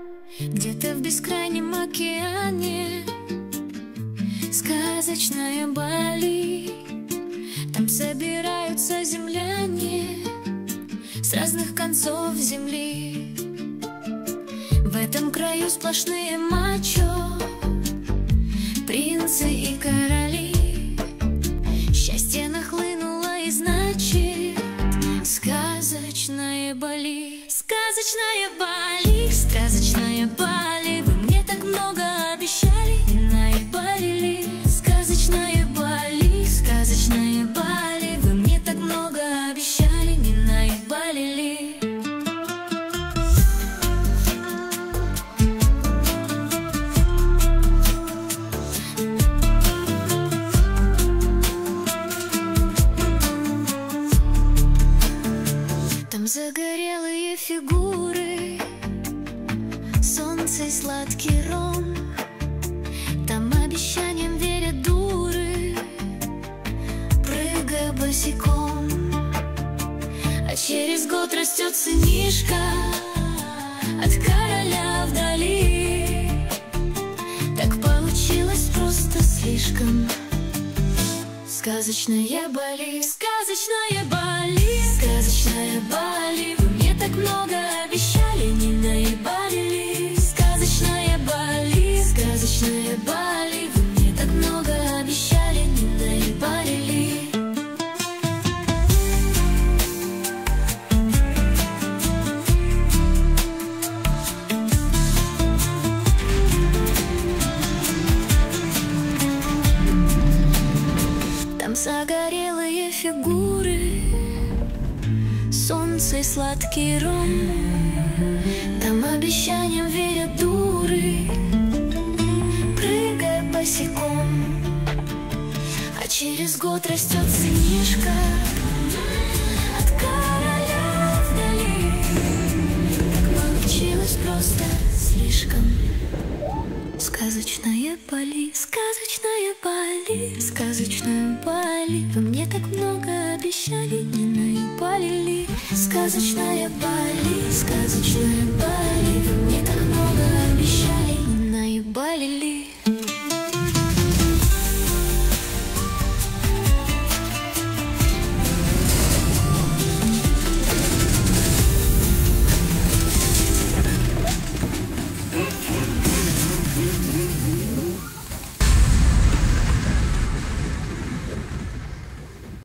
Где-то в бескрайнем океане сказочная Бали. Там собираются земляне с разных концов земли. В этом краю сплошные мачо, принцы и короли. Счастье нахлынуло, и значит сказочная Бали. Сказочная Бали, сказочная Бали. Вы мне так много обещали и наебалили. Сказочная Бали, сказочная Бали. Вы мне так много обещали, не наебалили. Там загорелые фигуры, солнце и сладкий ром. Там обещаниям верят дуры, прыгая босиком. А через год растет сынишка от короля вдали. Так получилось просто слишком. Сказочная Бали, сказочная Бали, сказочная Бали. Вы мне так много обещали, не наебалили. Сказочная Бали, сказочная Бали. Вы мне так много обещали, не наебалили. Там загорелые фигуры, солнце и сладкий ром. Там обещаниям верят дуры, прыгая босиком. А через год растет сынишка от короля вдали. Так получилось просто слишком. Сказочная Бали, сказочная Бали, сказочная Бали. Вы мне так много обещали, не наебалили. Сказочная Бали, сказочная Бали.